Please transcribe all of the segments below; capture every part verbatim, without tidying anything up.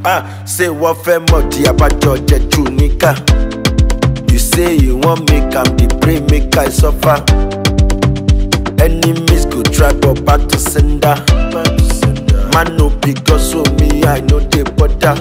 Ah, say what fẹ́ mọ̀ di abájọ jẹ́jú níkà. You say you want make am dey pray make I suffer. Enemies go try but back to sender. Man no because so me I know dey bother.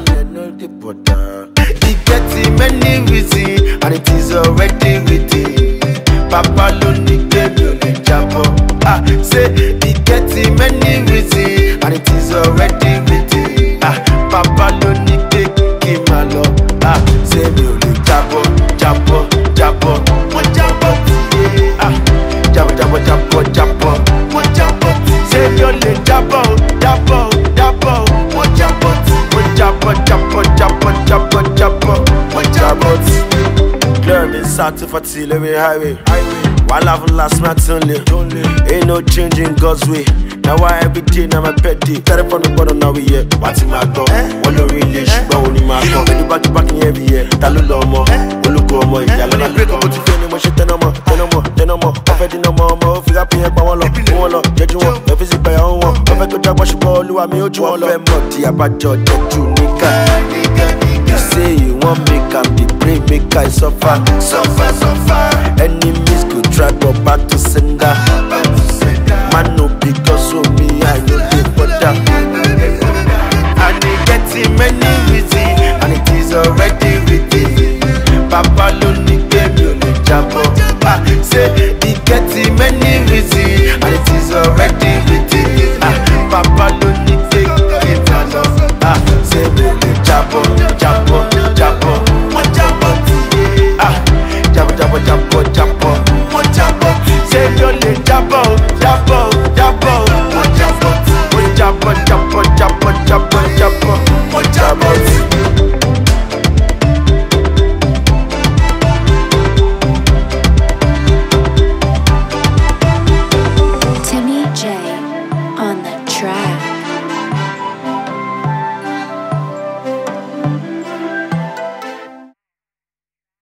He get many reasons and it is already written. Papa lo ní gbẹ̀mí ò lè jábọ̀. Ah, say he get many reasons and it is already written. Ah, Papa lo ní gbé kí n máa lọ. Ah, say mi ò lè jábọ̀, jábọ̀, jábọ̀. Mo jábọ̀ tiye. Ah, jábọ̀, jábọ̀, jábọ̀, jábọ̀. Mo jábọ̀ tiye. Say mi ò lè jábọ̀, jábọ̀, jábọ̀. Mo jábọ̀ tiye. Mo jábọ̀, jábọ̀, jábọ̀, jábọ̀, jábọ̀. Mo jábọ̀ tiye. Clear me south for till every highway. While I've last night only. Ain't no change in God's way. Now why every day now my pet day. Tell from the bottom now we here. What's in my door? One no really but only my door. When you back to back in every year. Talu no more. Oluko mo. Yalla break up to feel mo shit no more. No more. No more. Offer no more. Mo fi up here pa won lo. Won lo. Jeju won. Me visit by your own. Offer to jagbo subo Oluwa mi oju won lo. Offer mo di abajo jeju nika. You say you want make am dey pray make I suffer. Suffer, suffer. Enemies go try but back to sender. Man no because so me I know dey bother. And they get many reasons and it is already written. Papa lo ní gbẹ̀mí ò lè jábọ̀. Ah, say he get many reasons and it is already written. Ah, Papa lo ní gbé kí n máa lọ. Ah, say mi ò lè jábọ̀.